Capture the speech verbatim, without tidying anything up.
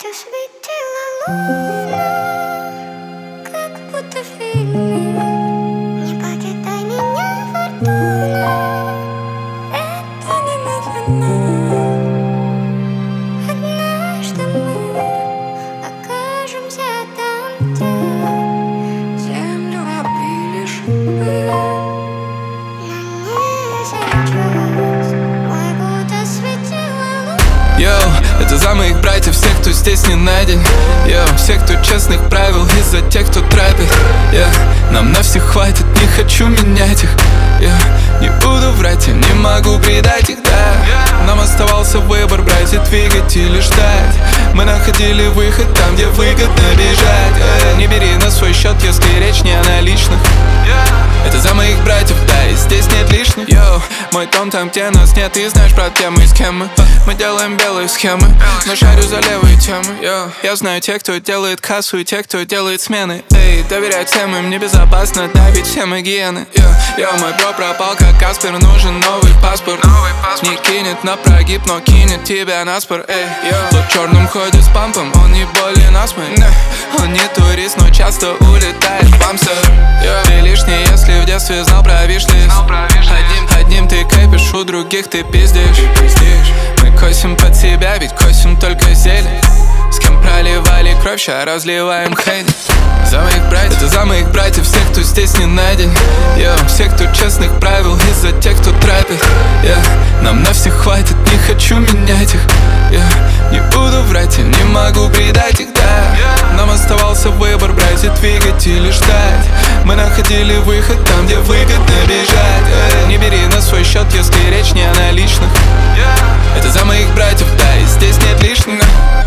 будто светила луна, как будто в фильме. Не покидай меня, фортуна, это не навсегда. Однажды мы окажемся там, где землю обили шипы. Но не сейчас, ой, будто светила луна. Йоу, это за моих братьев, всех, кто здесь не найден. Йоу, всех, кто честных правил, и за тех, кто тратит. Yeah. Нам на всех хватит, не хочу менять их. Yeah. Не буду врать, я не могу предать их, да. Нам оставался выбор, брать и двигать или ждать. Мы находили выход там, где выгодно бежать. Yeah. Не бери на свой счет, если речь не о наличных. Yeah. Это за моих братьев, да, и здесь нет лишних. Йоу, мой дом там, где нас нет, и знаешь, брат, где мы, с кем мы. Мы делаем белые схемы, но шарю за левые темы. Йоу. Я знаю тех, кто делает кассу, и тех, кто делает смены. Эй, доверять всем им небезопасно, да, ведь все мы гиены. Йоу, йоу, мой бро пропал, как Каспер, нужен новый паспорт. Новый паспорт. Не кинет на прогиб, но кинет тебя на спор. Эй, йоу, тот в черном ходит с пампом, он не болен астмой. Он не турист, но часто улетает в бамсер. Ты лишний, если в детстве знал про виш-лист. Одним, одним ты кайпишь, у других ты пиздишь. Мы косим под себя, ведь косим только зелень. С кем проливали кровь, ща разливаем хейт. За моих братьев, это за моих братьев, всех, кто здесь не найден. Йоу, всех, кто честных правил, и за тех, кто тратит. Yeah. Нам на всех хватит, не хочу менять их. Yeah. Не буду врать, я не могу предать их, да. Нам оставался выбор, брать и двигать или ждать. Мы находили выход там, где выгодно бежать. Yeah. Не бери на свой счет, если речь не о наличных. Yeah. Это за моих братьев, да, и здесь нет лишних.